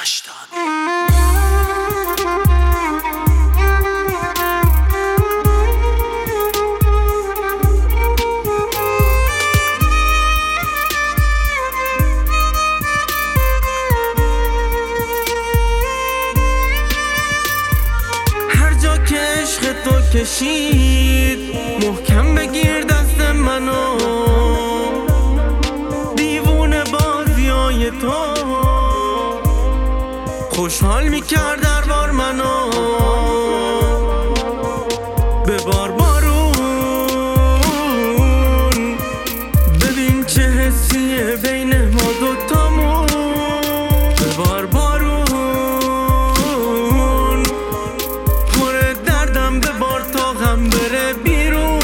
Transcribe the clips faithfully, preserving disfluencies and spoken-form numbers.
هشتاد. هر جا که عشق تو کشید محکم بگیر دست منو، دیوونه بازیای تو خوشحال میکرد دربار منو. ببار بارون ببین چه حسیه بین ما دوتامون. ببار بارون پر دردم ببار تا غم بره بیرون.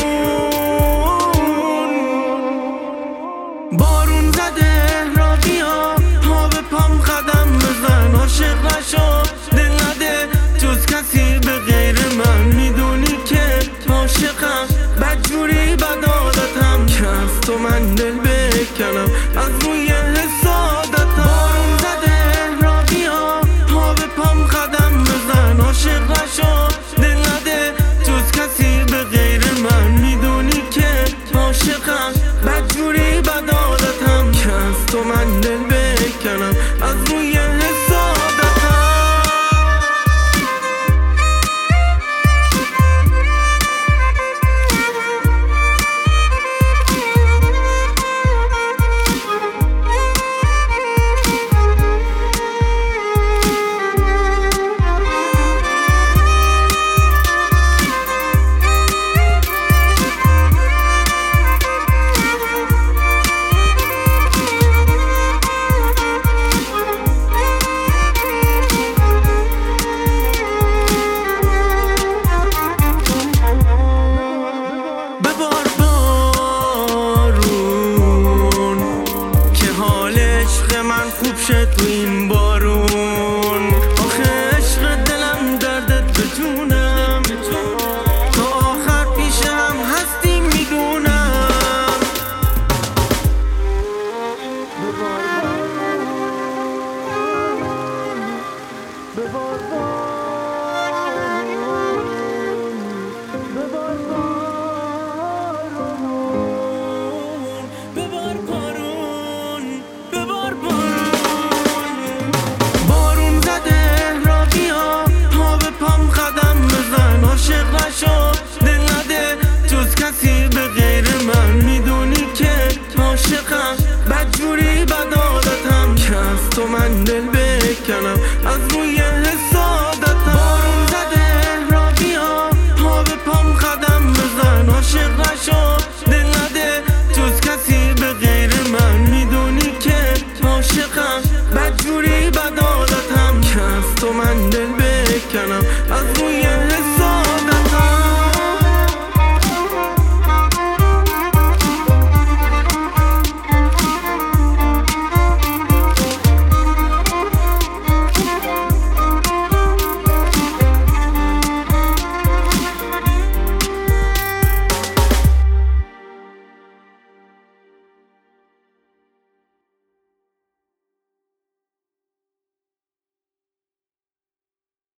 بارون زده را بیا پا به پام قدم بزن، عاشق نشو دل نده جز کسی به غیر من. میدونی که عاشقم بدجوری بد عادتم که از تو من دل بکنم از روی حسادتم. بارون زده را بیا پا به پام قدم بزن، عاشق نشو دل نده جز کسی به غیر من. میدونی که عاشقم بدجوری بد عادتم که از تو من دل بکنم از روی خوب شد تو این بارون. آخه عشق دلم دردت به جونم، تا آخر پیش هم هستی میدونم. ببار عاشق نشو دل نده جز کسی به غیر من. میدونی که عاشقم بدجوری بد عادتم که از تو من دل بکنم از روی